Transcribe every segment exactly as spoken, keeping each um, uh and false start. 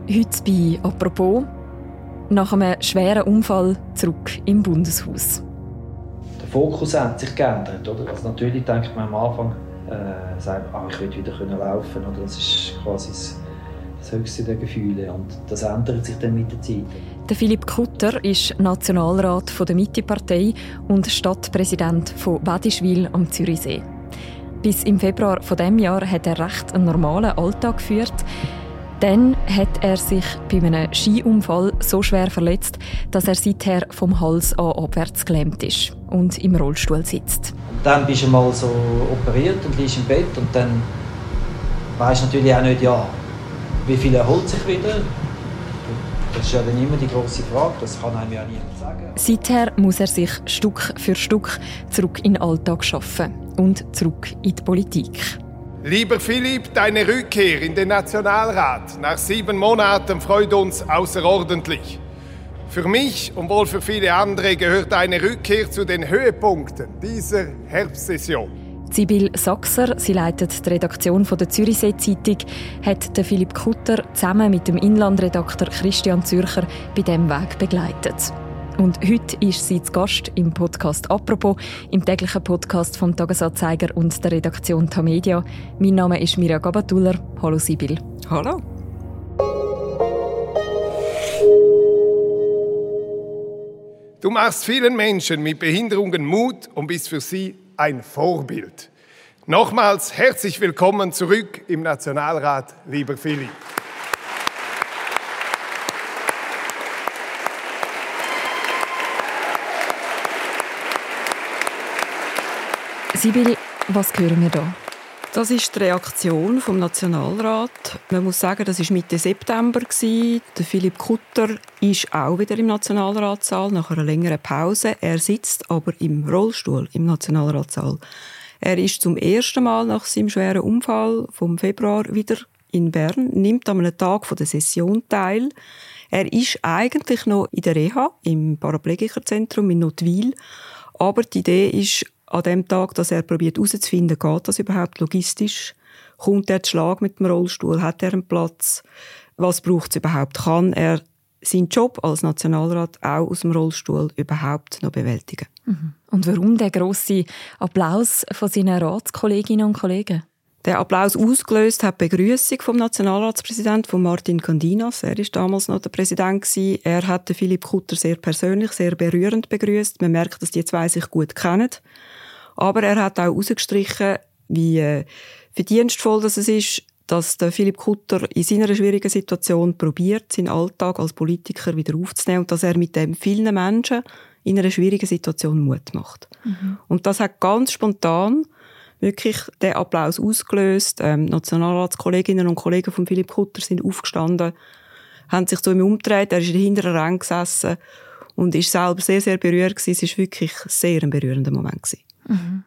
Heute bei «Apropos» nach einem schweren Unfall zurück im Bundeshaus. Der Fokus hat sich geändert. Oder? Also natürlich denkt man am Anfang, äh, sagt, ah, ich will wieder laufen können. Das ist quasi das, das höchste der Gefühle. Und das ändert sich dann mit der Zeit. Der Philipp Kutter ist Nationalrat der Mitte-Partei und Stadtpräsident von Wädischwil am Zürichsee. Bis im Februar von diesem Jahr hat er recht einen normalen Alltag geführt. Dann hat er sich bei einem Skiunfall so schwer verletzt, dass er seither vom Hals an abwärts gelähmt ist und im Rollstuhl sitzt. Und dann bist du mal so operiert und liegst im Bett und dann weisst du natürlich auch nicht, ja, wie viel erholt sich wieder. Das ist ja dann immer die grosse Frage, das kann einem ja niemand sagen. Seither muss er sich Stück für Stück zurück in den Alltag schaffen und zurück in die Politik. Lieber Philipp, deine Rückkehr in den Nationalrat nach sieben Monaten freut uns außerordentlich. Für mich und wohl für viele andere gehört deine Rückkehr zu den Höhepunkten dieser Herbstsession. Sibyl Sachser, sie leitet die Redaktion der Zürichsee-Zeitung, hat den Philipp Kutter zusammen mit dem Inlandredakteur Christian Zürcher bei diesem Weg begleitet. Und heute ist sie zu Gast im Podcast «Apropos», im täglichen Podcast vom «Tagesanzeiger» und der Redaktion Tamedia. Mein Name ist Mirja Gabatuller. Hallo Sibyl. Hallo. Du machst vielen Menschen mit Behinderungen Mut und bist für sie ein Vorbild. Nochmals herzlich willkommen zurück im Nationalrat, lieber Philipp. Sibyl, was hören wir da? Das ist die Reaktion vom Nationalrat. Man muss sagen, das war Mitte September. Der Philipp Kutter ist auch wieder im Nationalratssaal nach einer längeren Pause. Er sitzt aber im Rollstuhl im Nationalratssaal. Er ist zum ersten Mal nach seinem schweren Unfall vom Februar wieder in Bern, nimmt an einem Tag der Session teil. Er ist eigentlich noch in der Reha im Paraplegikerzentrum in Nottwil, aber die Idee ist an dem Tag, dass er probiert herauszufinden, geht das überhaupt logistisch? Kommt er zu Schlag mit dem Rollstuhl? Hat er einen Platz? Was braucht es überhaupt? Kann er seinen Job als Nationalrat auch aus dem Rollstuhl überhaupt noch bewältigen? Mhm. Und warum der grosse Applaus von seinen Ratskolleginnen und Kollegen? Der Applaus ausgelöst hat die Begrüßung vom Nationalratspräsidenten, von Martin Candinas. Er war damals noch der Präsident. Er hat den Philipp Kutter sehr persönlich, sehr berührend begrüßt. Man merkt, dass die zwei sich gut kennen. Aber er hat auch herausgestrichen, wie äh, verdienstvoll das ist, dass der Philipp Kutter in seiner schwierigen Situation probiert, seinen Alltag als Politiker wieder aufzunehmen und dass er mit dem vielen Menschen in einer schwierigen Situation Mut macht. Mhm. Und das hat ganz spontan wirklich den Applaus ausgelöst. Ähm, Nationalratskolleginnen und Kollegen von Philipp Kutter sind aufgestanden, haben sich zu ihm umgedreht, er ist in der hinteren Rang gesessen und ist selber sehr, sehr berührt gewesen. Es war wirklich sehr ein berührender Moment gewesen. Mhm.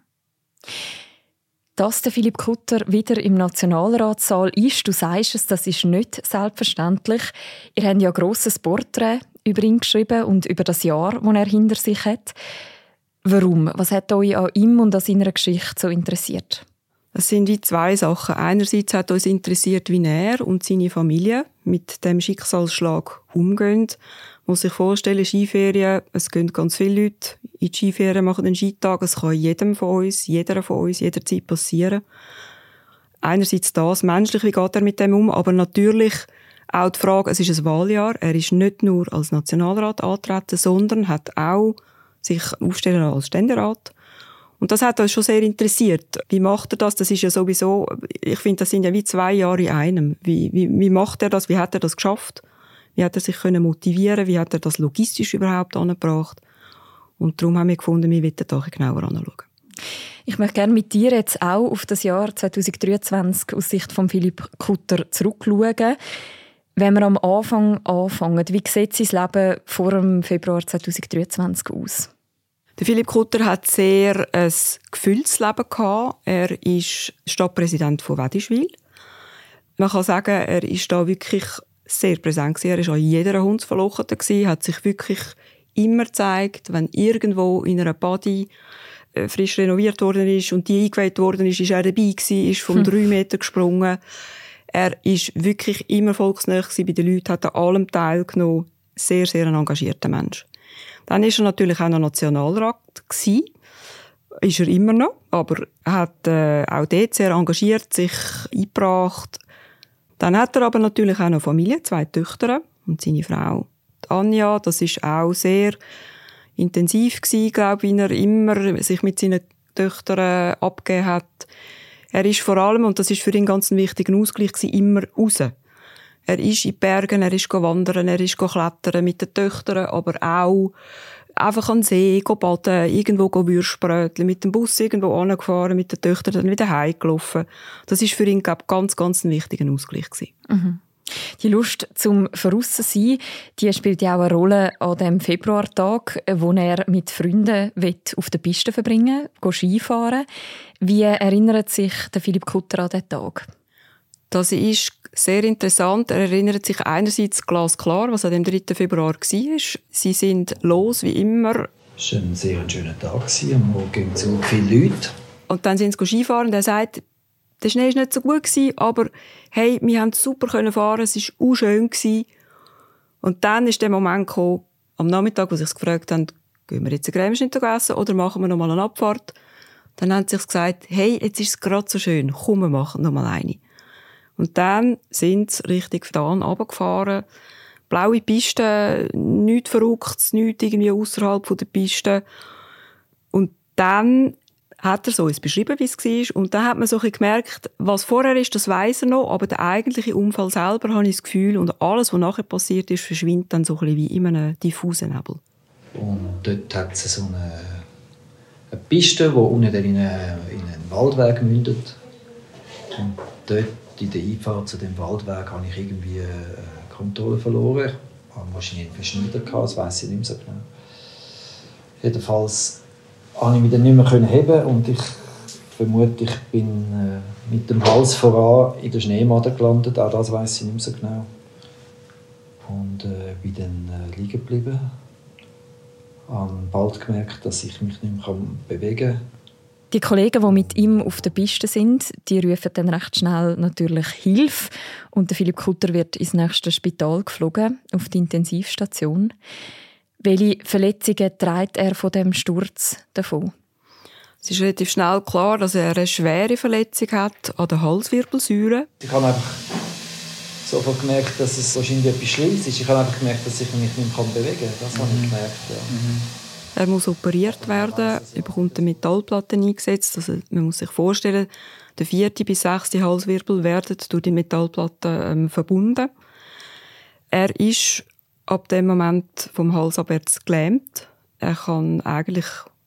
Dass der Philipp Kutter wieder im Nationalratssaal ist, du sagst es, das ist nicht selbstverständlich. Ihr habt ja ein grosses Porträt über ihn geschrieben und über das Jahr, das er hinter sich hat. Warum? Was hat euch an ihm und an seiner Geschichte so interessiert? Es sind wie zwei Sachen. Einerseits hat uns interessiert, wie er und seine Familie mit dem Schicksalsschlag umgehen. Man muss sich vorstellen, Skiferien, es gehen ganz viele Leute in die Skiferien, machen einen Skitag. Es kann jedem von uns, jeder von uns, jederzeit passieren. Einerseits das, menschlich, wie geht er mit dem um, aber natürlich auch die Frage, es ist ein Wahljahr. Er ist nicht nur als Nationalrat angetreten, sondern hat auch sich aufstellen als Ständerat. Und das hat uns schon sehr interessiert. Wie macht er das? Das ist ja sowieso, ich finde, das sind ja wie zwei Jahre in einem. Wie, wie, wie macht er das? Wie hat er das geschafft? Wie hat er sich können motivieren? Wie hat er das logistisch überhaupt angebracht? Und darum haben wir gefunden, wir wollen da genauer anschauen. Ich möchte gerne mit dir jetzt auch auf das Jahr zwanzig dreiundzwanzig aus Sicht von Philipp Kutter zurückschauen. Wenn wir am Anfang anfangen, wie sieht sein Leben vor dem Februar zwanzig dreiundzwanzig aus? Der Philipp Kutter hat sehr ein gefülltes Leben gehabt. Er ist Stadtpräsident von Wädischwil. Man kann sagen, er ist da wirklich sehr präsent gewesen. Er war an jeder Hundsverlochete gewesen, hat sich wirklich immer gezeigt, wenn irgendwo in einer Body frisch renoviert worden ist und die eingeweiht worden ist, ist er dabei gewesen, ist vom hm. drei Meter gesprungen. Er war wirklich immer volksnah bei den Leuten, hat an allem teilgenommen. Sehr, sehr ein engagierter Mensch. Dann war er natürlich auch noch Nationalrat gewesen. Ist er immer noch, aber er hat äh, auch dort sehr engagiert, sich eingebracht. Dann hat er aber natürlich auch noch Familie, zwei Töchter und seine Frau Anja. Das war auch sehr intensiv gewesen, glaube ich, wie er immer sich mit seinen Töchtern abgegeben hat. Er ist vor allem, und das ist für ihn ganz ein wichtiger Ausgleich gewesen, immer raus. Er ist in die Berge, er ist wandern, er ist klettern mit den Töchtern, aber auch einfach an den See, baden, irgendwo Würstbrötchen, mit dem Bus irgendwo angefahren, mit den Töchtern dann wieder heimgelaufen. Das ist für ihn, glaube ich, ganz, ganz ein wichtiger Ausgleich gewesen. Mhm. Die Lust zum Verraussen-Sein, die spielt ja auch eine Rolle an dem Februartag, wo er mit Freunden auf der Piste verbringen will, Skifahren. Wie erinnert sich der Philipp Kutter an diesen Tag? Das ist sehr interessant. Er erinnert sich einerseits glasklar, was an dem dritten Februar war. Sie sind los, wie immer. Es war ein sehr schöner Tag. Am Morgen zu viele Leute. Und dann sind sie Skifahren und er sagt, der Schnee war nicht so gut, aber hey, wir konnten super fahren, es war auch schön. Und dann ist der Moment gekommen, am Nachmittag, wo sie sich gefragt haben, gehen wir jetzt einen Cremeschnitt essen oder machen wir noch mal eine Abfahrt? Dann haben sie sich gesagt, hey, jetzt ist es gerade so schön, komm, wir machen noch mal eine. Und dann sind sie Richtung Fdan runtergefahren. Blaue Piste, nichts Verrücktes, nichts irgendwie ausserhalb der Piste. Und dann hat er so uns beschrieben, wie es war. Und dann hat man so ein bisschen gemerkt, was vorher ist, das weiss er noch, aber der eigentliche Unfall selber, habe ich das Gefühl, und alles, was nachher passiert ist, verschwindet dann so ein bisschen wie in einem diffusen Nebel. Und dort hat es so eine, eine Piste, die unten in, eine, in einen Waldweg mündet. Und dort in der Einfahrt zu dem Waldweg habe ich irgendwie die Kontrolle verloren. Ich hatte wahrscheinlich einen Verschneider, das weiss ich nicht mehr so genau. Jedenfalls konnte ich mich dann nicht mehr heben und ich vermute, ich bin äh, mit dem Hals voran in der Schneemade gelandet. Auch das weiss ich nicht mehr so genau. Und äh, bin dann äh, liegen geblieben. Ich habe bald gemerkt, dass ich mich nicht mehr bewegen kann. Die Kollegen, die mit ihm auf der Piste sind, die rufen dann recht schnell natürlich Hilfe. Und der Philipp Kutter wird ins nächste Spital geflogen, auf die Intensivstation. Welche Verletzungen trägt er von dem Sturz davon? Es ist relativ schnell klar, dass er eine schwere Verletzung hat an der Halswirbelsäule. Ich habe einfach sofort gemerkt, dass es wahrscheinlich etwas Schlimmes ist. Ich habe einfach gemerkt, dass ich mich nicht mehr bewegen kann. Das mhm. habe ich gemerkt, ja. Mhm. Er muss operiert werden, er bekommt eine Metallplatte eingesetzt. Also man muss sich vorstellen, der vierte bis sechste Halswirbel werden durch die Metallplatte ähm, verbunden. Er ist ab dem Moment vom Hals abwärts gelähmt. Er kann eigentlich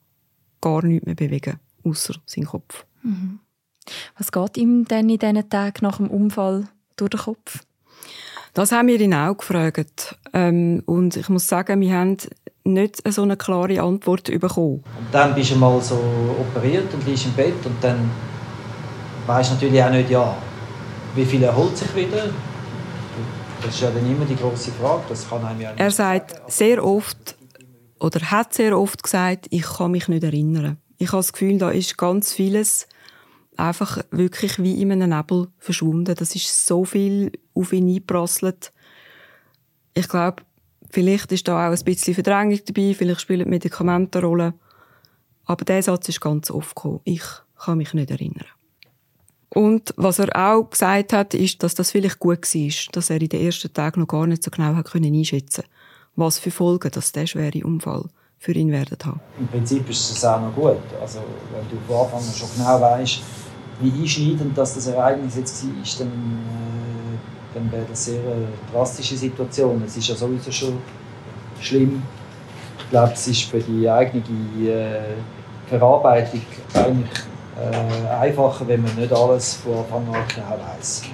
gar nichts mehr bewegen, außer seinen Kopf. Mhm. Was geht ihm denn in diesen Tagen nach dem Unfall durch den Kopf? Das haben wir ihn auch gefragt. Ähm, und ich muss sagen, wir haben nicht so eine klare Antwort bekommen. Und dann bist du mal so operiert und liegst im Bett und dann weisst du natürlich auch nicht, ja, wie viel erholt sich wieder. Das ist ja dann immer die grosse Frage. Das kann einem ja nicht er sagt sagen. sehr oft, oder hat sehr oft gesagt, ich kann mich nicht erinnern. Ich habe das Gefühl, da ist ganz vieles einfach wirklich wie in einem Nebel verschwunden. Das ist so viel auf ihn eingeprasselt. Ich glaube, vielleicht ist da auch ein bisschen Verdrängung dabei, vielleicht spielen Medikamente eine Rolle. Aber dieser Satz ist ganz oft gekommen. Ich kann mich nicht erinnern. Und was er auch gesagt hat, ist, dass das vielleicht gut war, dass er in den ersten Tagen noch gar nicht so genau einschätzen konnte, was für Folgen das der schwere Unfall für ihn werden haben. Im Prinzip ist es auch noch gut. Also, wenn du von Anfang an schon genau weißt, wie einschneidend das, das Ereignis jetzt war, dann, äh, dann wäre das eine sehr drastische Situation. Es ist ja sowieso schon schlimm. Ich glaube, es ist für die eigene äh, Verarbeitung eigentlich äh, einfacher, wenn man nicht alles von Anfang an genau weiss.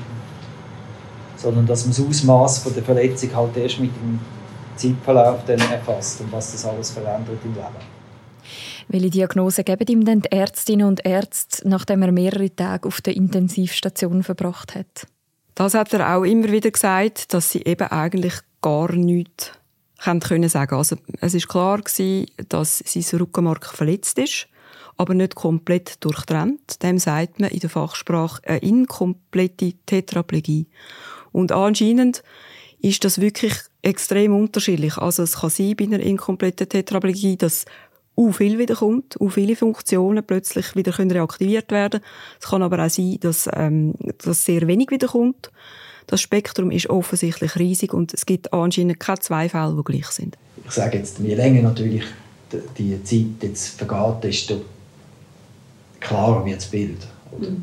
Sondern dass man das Ausmaß der Verletzung halt erst mit dem Zeitverlauf dann erfasst und was das alles verändert im Leben. Welche Diagnose geben ihm denn die Ärztinnen und Ärzte, nachdem er mehrere Tage auf der Intensivstation verbracht hat? Das hat er auch immer wieder gesagt, dass sie eben eigentlich gar nichts können sagen. Also es war klar, dass sein Rückenmark verletzt ist, aber nicht komplett durchtrennt. Dem sagt man in der Fachsprache eine inkomplette Tetraplegie. Und anscheinend ist das wirklich extrem unterschiedlich. Also es kann sein bei einer inkompletten Tetraplegie, dass u viel wiederkommt, u viele Funktionen plötzlich wieder können reaktiviert werden. Es kann aber auch sein, dass, ähm, dass sehr wenig wiederkommt. Das Spektrum ist offensichtlich riesig und es gibt anscheinend keine zwei Fälle, die gleich sind. Ich sage jetzt, je länger natürlich die Zeit jetzt vergeht, desto klarer wird das Bild. Mhm.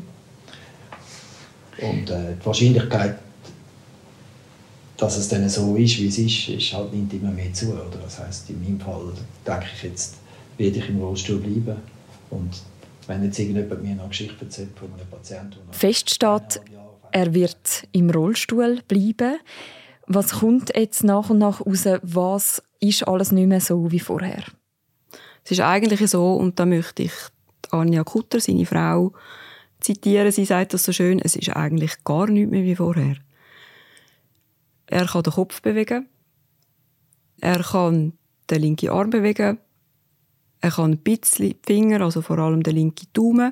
Und äh, die Wahrscheinlichkeit, dass es dann so ist, wie es ist, ist halt nimmt immer mehr zu. Oder? Das heisst, in meinem Fall denke ich jetzt, werde ich im Rollstuhl bleiben. Und wenn jetzt irgendjemand mir eine Geschichte erzählt von einem Patienten... Fest steht, er wird im Rollstuhl bleiben. Was kommt jetzt nach und nach raus? Was ist alles nicht mehr so wie vorher? Es ist eigentlich so, und da möchte ich Anja Kutter, seine Frau, zitieren. Sie sagt das so schön, es ist eigentlich gar nichts mehr wie vorher. Er kann den Kopf bewegen, er kann den linken Arm bewegen, er kann ein bisschen die Finger, also vor allem den linken Daumen.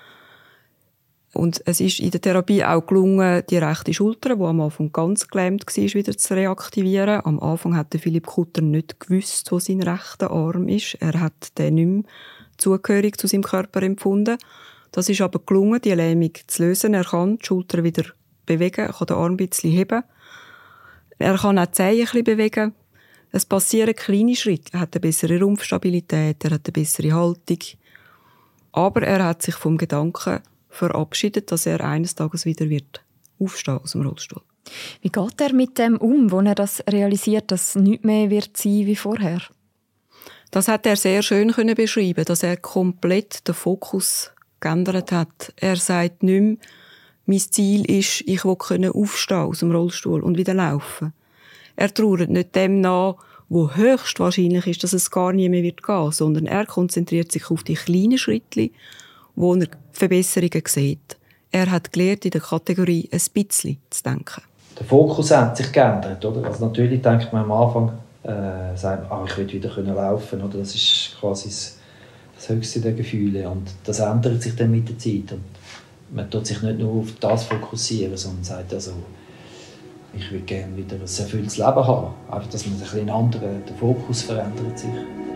Und es ist in der Therapie auch gelungen, die rechte Schulter, die am Anfang ganz gelähmt war, wieder zu reaktivieren. Am Anfang hat Philipp Kutter nicht gewusst, wo sein rechter Arm ist. Er hat den nicht mehr zugehörig zu seinem Körper empfunden. Das ist aber gelungen, die Lähmung zu lösen. Er kann die Schulter wieder bewegen, er kann den Arm ein bisschen heben. Er kann auch die Zehen ein bisschen bewegen. Es passieren kleine Schritte. Er hat eine bessere Rumpfstabilität, er hat eine bessere Haltung. Aber er hat sich vom Gedanken verabschiedet, dass er eines Tages wieder wird aufstehen aus dem Rollstuhl. Wie geht er mit dem um, wo er das realisiert, dass es nicht mehr wird sein wie vorher? Das hat er sehr schön können beschreiben, dass er komplett den Fokus geändert hat. Er sagt nicht mehr, mein Ziel ist, ich will aufstehen aus dem Rollstuhl und wieder laufen. Er trauert nicht dem nach, wo höchstwahrscheinlich ist, dass es gar nie mehr wird gehen, sondern er konzentriert sich auf die kleinen Schritte, wo er Verbesserungen sieht. Er hat gelernt, in der Kategorie ein bisschen zu denken. Der Fokus hat sich geändert. Oder? Also natürlich denkt man am Anfang, äh, sagt man, ah, ich will wieder laufen. Oder? Das ist quasi das, das höchste der Gefühle. Und das ändert sich dann mit der Zeit. Und man tut sich nicht nur auf das fokussieren, sondern sagt also, ich würde gerne wieder ein erfülltes Leben haben. Einfach, dass man ein bisschen anderen, der Fokus verändert sich.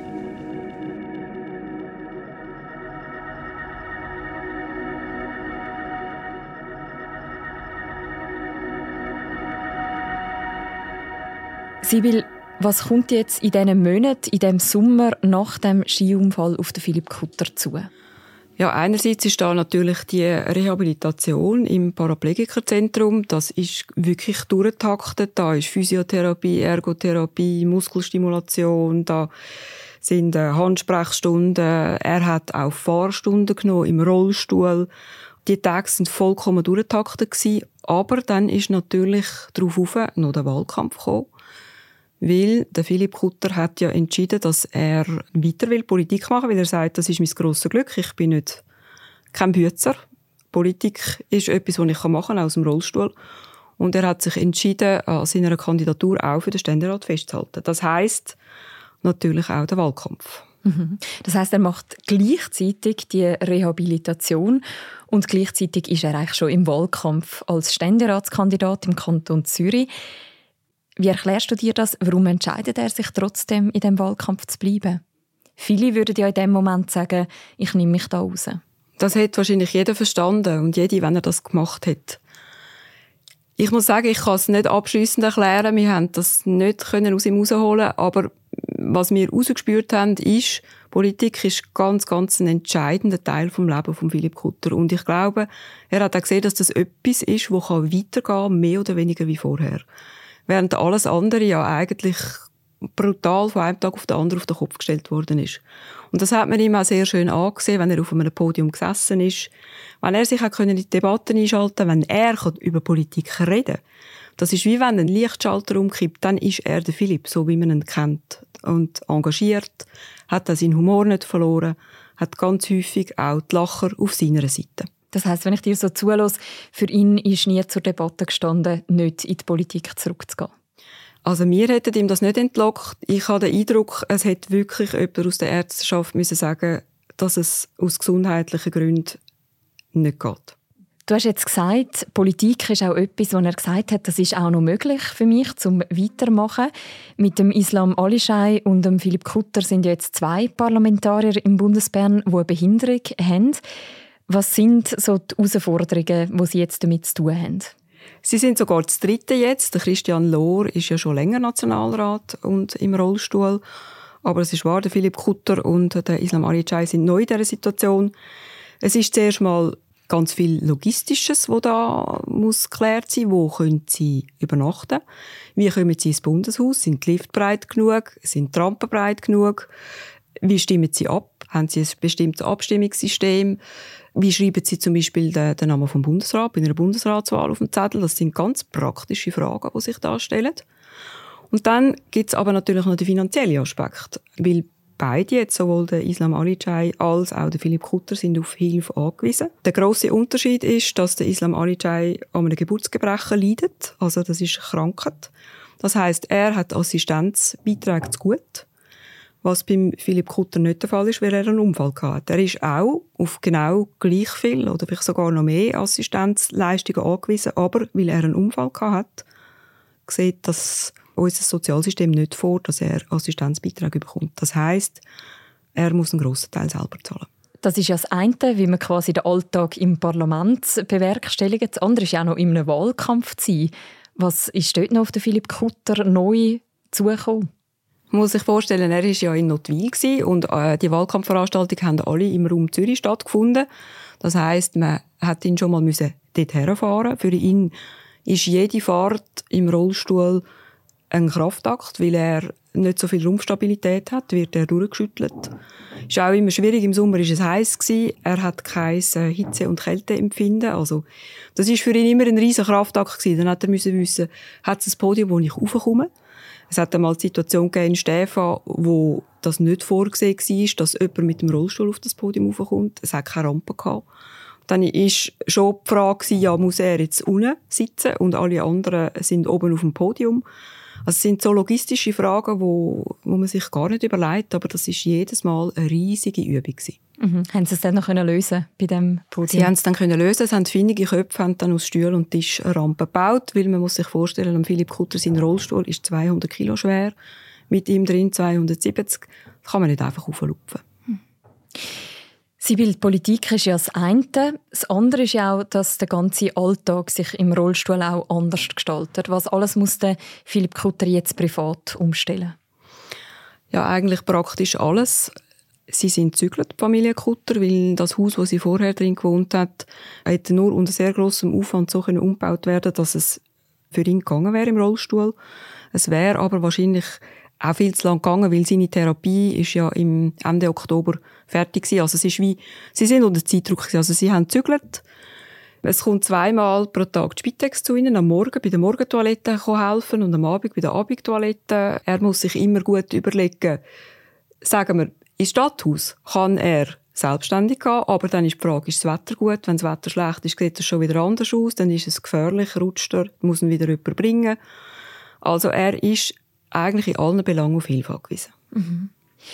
Sibyl, was kommt jetzt in diesen Monaten, in diesem Sommer nach dem Skiunfall auf den Philipp Kutter zu? Ja, einerseits ist da natürlich die Rehabilitation im Paraplegikerzentrum. Das ist wirklich durchgetaktet. Da ist Physiotherapie, Ergotherapie, Muskelstimulation, da sind Handsprechstunden. Er hat auch Fahrstunden genommen im Rollstuhl. Die Tage sind vollkommen durchgetaktet gewesen. Aber dann ist natürlich darauf noch der Wahlkampf gekommen. Weil der Philipp Kutter hat ja entschieden, dass er weiter will Politik machen, weil er sagt, das ist mein grosses Glück. Ich bin nicht kein Bützer. Politik ist etwas, was ich machen kann, aus dem Rollstuhl. Und er hat sich entschieden, an seiner Kandidatur auch für den Ständerat festzuhalten. Das heisst natürlich auch der Wahlkampf. Mhm. Das heisst, er macht gleichzeitig die Rehabilitation und gleichzeitig ist er eigentlich schon im Wahlkampf als Ständeratskandidat im Kanton Zürich. Wie erklärst du dir das? Warum entscheidet er sich trotzdem, in diesem Wahlkampf zu bleiben? Viele würden ja in dem Moment sagen, ich nehme mich da raus. Das hat wahrscheinlich jeder verstanden und jede, wenn er das gemacht hat. Ich muss sagen, ich kann es nicht abschliessend erklären. Wir haben das nicht aus ihm rausholen, aber was wir rausgespürt haben, ist, Politik ist ganz, ganz ein entscheidender Teil vom Leben von Philipp Kutter. Und ich glaube, er hat auch gesehen, dass das etwas ist, das weitergehen kann, mehr oder weniger wie vorher. Während alles andere ja eigentlich brutal von einem Tag auf den anderen auf den Kopf gestellt worden ist. Und das hat man ihm auch sehr schön angesehen, wenn er auf einem Podium gesessen ist, wenn er sich auch in die Debatten einschalten konnte, wenn er über Politik reden kann. Das ist wie wenn ein Lichtschalter umkippt, dann ist er der Philipp, so wie man ihn kennt. Und engagiert, hat er seinen Humor nicht verloren, hat ganz häufig auch die Lacher auf seiner Seite. Das heisst, wenn ich dir so zuhöre, für ihn ist nie zur Debatte gestanden, nicht in die Politik zurückzugehen. Also mir hätte ihm das nicht entlockt. Ich habe den Eindruck, es hätte wirklich jemand aus der Ärzteschaft müssen sagen, dass es aus gesundheitlichen Gründen nicht geht. Du hast jetzt gesagt, Politik ist auch etwas, wo er gesagt hat, das ist auch noch möglich für mich, zum Weitermachen. Mit dem Islam Alischai und dem Philipp Kutter sind jetzt zwei Parlamentarier im Bundesbern, die eine Behinderung haben. Was sind so die Herausforderungen, die sie jetzt damit zu tun haben? Sie sind sogar das Dritte jetzt. Der Christian Lohr ist ja schon länger Nationalrat und im Rollstuhl. Aber es ist wahr, der Philipp Kutter und der Islam Alischai sind neu in dieser Situation. Es ist zuerst mal ganz viel Logistisches, das da muss geklärt sein. Wo können sie übernachten? Wie kommen sie ins Bundeshaus? Sind die Lifte breit genug? Sind die Rampen breit genug? Wie stimmen sie ab? Haben sie ein bestimmtes Abstimmungssystem? Wie schreiben sie zum Beispiel den, den Namen vom Bundesrat bei einer Bundesratswahl auf dem Zettel? Das sind ganz praktische Fragen, die sich da stellen. Und dann gibt es aber natürlich noch den finanziellen Aspekt. Weil beide, jetzt sowohl der Islam Alischai als auch der Philipp Kutter, sind auf Hilfe angewiesen. Der grosse Unterschied ist, dass der Islam Alischai an einem Geburtsgebrechen leidet. Also das ist Krankheit. Das heisst, er hat Assistenzbeiträge zu gut. Was beim Philipp Kutter nicht der Fall ist, weil er einen Unfall hatte. Er ist auch auf genau gleich viel oder vielleicht sogar noch mehr Assistenzleistungen angewiesen, aber weil er einen Unfall hatte, sieht das unser Sozialsystem nicht vor, dass er Assistenzbeiträge bekommt. Das heisst, er muss einen grossen Teil selber zahlen. Das ist ja das eine, wie man quasi den Alltag im Parlament bewerkstelligt. Das andere ist ja auch noch in einem Wahlkampf zu sein. Was ist dort noch auf den Philipp Kutter neu zugekommen? Man muss sich vorstellen, er war ja in Nottwil und äh, die Wahlkampfveranstaltungen haben alle im Raum Zürich stattgefunden. Das heisst, man hat ihn schon mal dort herfahren. Für ihn ist jede Fahrt im Rollstuhl ein Kraftakt, weil er nicht so viel Rumpfstabilität hat, wird er durchgeschüttelt. Es war auch immer schwierig, im Sommer war es heiß, er hat kein Hitze- und Kälteempfinden. Also, das war für ihn immer ein riesen Kraftakt. Dann hat er wissen, hat es ein Podium, wo ich raufkomme. Es hat einmal die Situation gegeben in Stefan, wo das nicht vorgesehen war, dass jemand mit dem Rollstuhl auf das Podium raufkommt. Es hat keine Rampe gehabt. Dann war schon die Frage, ja, muss er jetzt unten sitzen und alle anderen sind oben auf dem Podium. Also es sind so logistische Fragen, wo, wo man sich gar nicht überlegt, aber das war jedes Mal eine riesige Übung. Mhm. Haben Sie es dann noch lösen bei diesem Podium? Sie haben es dann lösen. Es haben findige Köpfe haben dann aus Stühlen und Tisch eine Rampe gebaut, weil man muss sich vorstellen, Philipp Kutter, sein Rollstuhl ist zweihundert Kilo schwer, mit ihm drin zweihundertsiebzig. Das kann man nicht einfach hochlupfen. Mhm. Sibyl, Politik ist ja das eine. Das andere ist ja auch, dass der ganze Alltag sich im Rollstuhl auch anders gestaltet. Was alles muss der Philipp Kutter jetzt privat umstellen? Ja, eigentlich praktisch alles. Sie sind gezügelt, die Familie Kutter, weil das Haus, wo sie vorher drin gewohnt hat, hätte nur unter sehr grossem Aufwand so umgebaut werden, dass es für ihn gegangen wäre im Rollstuhl. Es wäre aber wahrscheinlich auch viel zu lang gegangen, weil seine Therapie ist ja im Ende Oktober fertig gewesen. Also es ist wie, sie sind unter Zeitdruck gewesen. Also sie haben gezügelt. Es kommt zweimal pro Tag die Spitex zu ihnen, am Morgen bei der Morgentoilette helfen und am Abend bei der Abendtoilette. Er muss sich immer gut überlegen, sagen wir, ins Stadthaus kann er selbstständig gehen, aber dann ist die Frage, ist das Wetter gut? Wenn das Wetter schlecht ist, sieht es schon wieder anders aus, dann ist es gefährlich, rutscht er, muss ihn wieder jemand bringen. Also er ist eigentlich in allen Belangen auf Hilfe angewiesen. Mhm.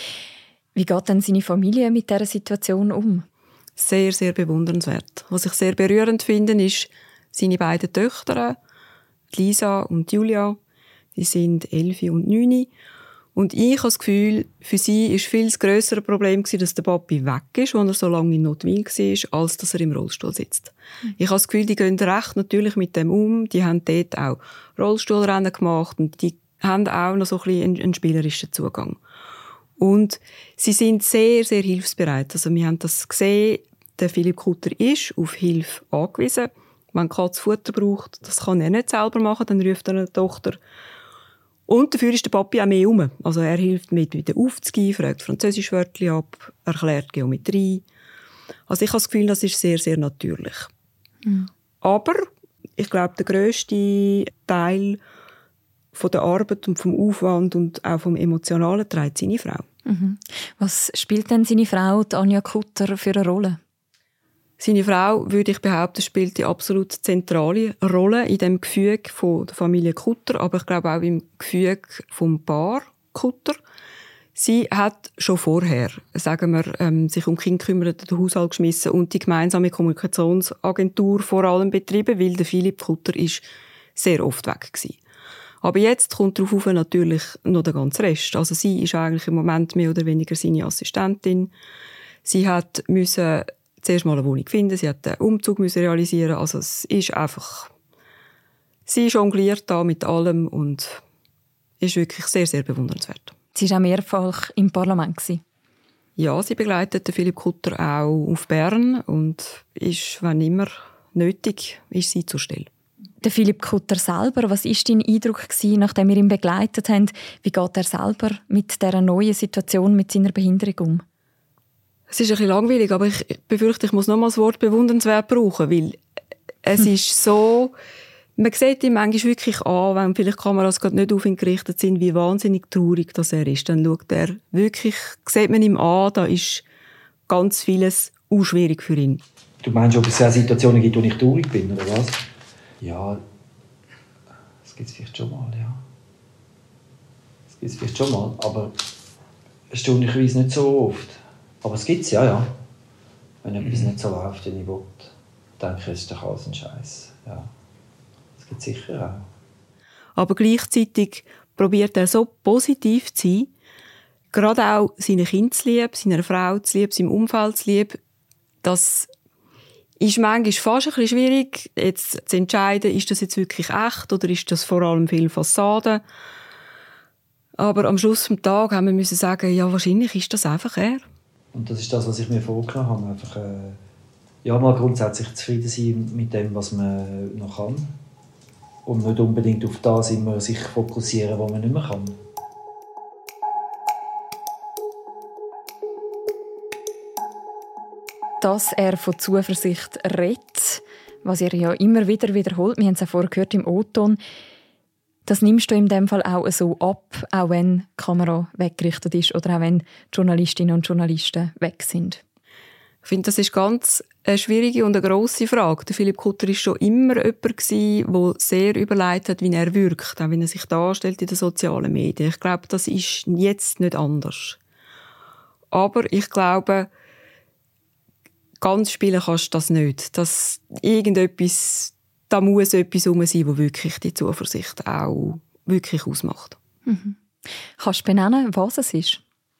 Wie geht denn seine Familie mit dieser Situation um? Sehr, sehr bewundernswert. Was ich sehr berührend finde, ist seine beiden Töchter, Lisa und Julia. Die sind elf und neun. Und ich habe das Gefühl, für sie war viel das grössere Problem, dass der Papi weg ist, als er so lange in Nottwil war, als dass er im Rollstuhl sitzt. Mhm. Ich habe das Gefühl, die gehen recht natürlich mit dem um. Die haben dort auch Rollstuhlrennen gemacht und die haben auch noch so ein bisschen einen spielerischen Zugang. Und sie sind sehr, sehr hilfsbereit. Also wir haben das gesehen, der Philipp Kutter ist auf Hilfe angewiesen. Wenn die Katze Futter braucht, das kann er nicht selber machen, dann ruft er eine Tochter. Und dafür ist der Papi auch mehr rum. Also er hilft mit wieder aufzugehen, fragt Französischwörtchen ab, erklärt Geometrie. Also ich habe das Gefühl, das ist sehr, sehr natürlich. Mhm. Aber ich glaube, der grösste Teil von der Arbeit und vom Aufwand und auch vom Emotionalen trägt seine Frau. Mhm. Was spielt denn seine Frau, die Anja Kutter, für eine Rolle? Seine Frau, würde ich behaupten, spielt die absolut zentrale Rolle in dem Gefüge von der Familie Kutter, aber ich glaube auch im Gefüge vom Paar Kutter. Sie hat schon vorher, sagen wir, ähm, sich um Kinder gekümmert, den Haushalt geschmissen und die gemeinsame Kommunikationsagentur vor allem betrieben, weil der Philipp Kutter ist sehr oft weg war. Aber jetzt kommt darauf natürlich noch der ganze Rest. Also sie ist eigentlich im Moment mehr oder weniger seine Assistentin. Sie hat müssen zuerst mal eine Wohnung finden, sie hat einen Umzug müssen realisieren. Also es ist einfach, sie jongliert da mit allem und ist wirklich sehr, sehr bewundernswert. Sie war auch mehrfach im Parlament. Ja, sie begleitet Philipp Kutter auch auf Bern und ist, wenn immer nötig, ist sie zur Stelle. Der Philipp Kutter selber, was war dein Eindruck, nachdem wir ihn begleitet haben? Wie geht er selber mit dieser neuen Situation, mit seiner Behinderung um? Es ist ein bisschen langweilig, aber ich befürchte, ich muss noch mal das Wort bewundernswert brauchen, weil es hm. ist so, man sieht ihn manchmal wirklich an, wenn vielleicht Kameras gerade nicht auf ihn gerichtet sind, wie wahnsinnig traurig das er ist. Dann schaut er wirklich, sieht man ihm an, da ist ganz vieles auch schwierig für ihn. Du meinst, ob es auch Situationen gibt, wo ich traurig bin, oder was? Ja, das gibt es vielleicht schon mal, ja. Das gibt es vielleicht schon mal, aber erstaunlicherweise nicht so oft. Aber es gibt es, ja, ja. Wenn etwas mhm. nicht so läuft, wie ich will, denke ich, ist doch alles ein Scheiß. Ja. Das gibt es sicher auch. Aber gleichzeitig probiert er so positiv zu sein, gerade auch seinen Kindern zu lieb, seiner Frau zu lieb, seinem Umfeld zu lieb, dass ist manchmal fast ein bisschen schwierig, jetzt zu entscheiden, ist das jetzt wirklich echt oder ist das vor allem viel Fassade. Aber am Schluss des Tages haben wir sagen, ja, wahrscheinlich ist das einfach er. Und das ist das, was ich mir vorgenommen habe. Einfach, äh, ja, mal grundsätzlich zufrieden sein mit dem, was man noch kann. Und nicht unbedingt auf das immer sich fokussieren, was man nicht mehr kann. Dass er von Zuversicht redet, was er ja immer wieder wiederholt, wir haben es ja vorher gehört im O-Ton, das nimmst du in dem Fall auch so ab, auch wenn die Kamera weggerichtet ist oder auch wenn die Journalistinnen und Journalisten weg sind. Ich finde, das ist ganz eine schwierige und eine grosse Frage. Der Philipp Kutter war schon immer jemand, der sehr überlegt hat, wie er wirkt, auch wie er sich darstellt in den sozialen Medien. Ich glaube, das ist jetzt nicht anders. Aber ich glaube, ganz spielen kannst du das nicht. Dass irgendetwas, da muss etwas herum sein, das wirklich die Zuversicht auch wirklich ausmacht. Mhm. Kannst du benennen, was es ist?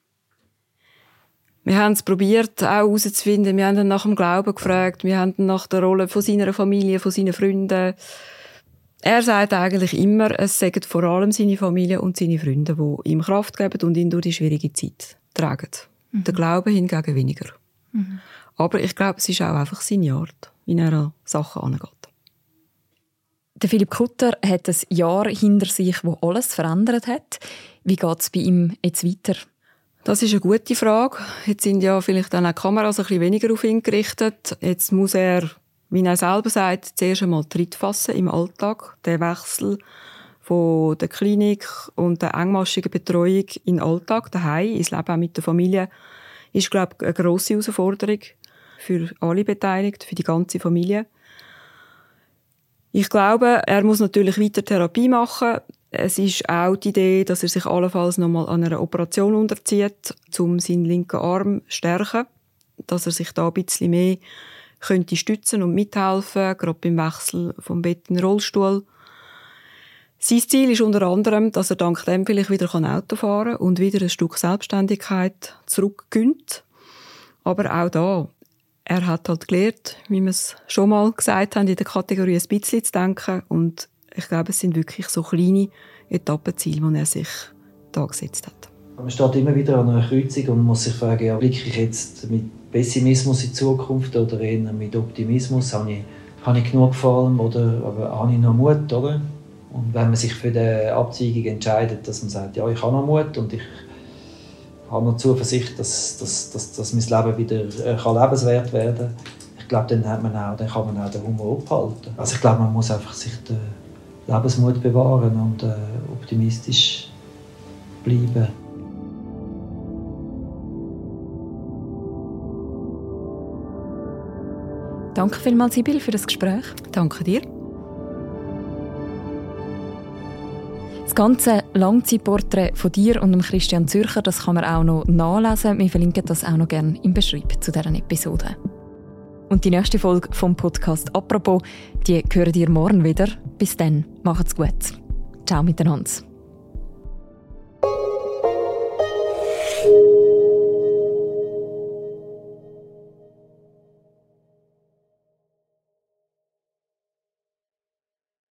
Wir haben es probiert, auch herauszufinden. Wir haben ihn nach dem Glauben gefragt. Wir haben ihn nach der Rolle von seiner Familie, von seinen Freunden. Er sagt eigentlich immer, es seien vor allem seine Familie und seine Freunde, die ihm Kraft geben und ihn durch die schwierige Zeit tragen. Mhm. Der Glaube hingegen weniger. Mhm. Aber ich glaube, es ist auch einfach seine Art, wie er an Sachen angeht. Der Philipp Kutter hat ein Jahr hinter sich, das alles verändert hat. Wie geht es bei ihm jetzt weiter? Das ist eine gute Frage. Jetzt sind ja vielleicht dann auch die Kameras ein bisschen weniger auf ihn gerichtet. Jetzt muss er, wie er selber sagt, zuerst einmal Tritt fassen im Alltag. Der Wechsel von der Klinik und der engmaschigen Betreuung in den Alltag, daheim, ins Leben auch mit der Familie, ist, glaube ich, eine grosse Herausforderung für alle Beteiligten, für die ganze Familie. Ich glaube, er muss natürlich weiter Therapie machen. Es ist auch die Idee, dass er sich allenfalls noch mal an einer Operation unterzieht, um seinen linken Arm zu stärken, dass er sich da ein bisschen mehr könnte stützen und mithelfen, gerade beim Wechsel vom Bett in den Rollstuhl. Sein Ziel ist unter anderem, dass er dank dem vielleicht wieder Auto fahren kann und wieder ein Stück Selbstständigkeit zurückgewinnt. Aber auch da, er hat halt gelernt, wie wir es schon mal gesagt haben, in der Kategorie ein bisschen zu denken. Und ich glaube, es sind wirklich so kleine Etappenziele, die er sich da gesetzt hat. Man steht immer wieder an einer Kreuzung und muss sich fragen, ja, blicke ich jetzt mit Pessimismus in die Zukunft oder eher mit Optimismus? Habe ich, habe ich genug Gefallen oder aber habe ich noch Mut? Oder? Und wenn man sich für die Abzweigung entscheidet, dass man sagt, ja, ich habe noch Mut und ich habe noch Zuversicht, dass, dass, dass, dass mein Leben wieder kann lebenswert werden kann, ich glaube, dann, hat man auch, dann kann man auch den Humor abhalten. Also ich glaube, man muss einfach sich den Lebensmut bewahren und äh, optimistisch bleiben. Danke vielmals, Sibyl, für das Gespräch. Danke dir. Das ganze Langzeitporträt von dir und dem Christian Zürcher, das kann man auch noch nachlesen. Wir verlinken das auch noch gerne im Beschreibung zu dieser Episode. Und die nächste Folge vom Podcast «Apropos», die hören ihr morgen wieder. Bis dann, macht's gut. Ciao miteinander.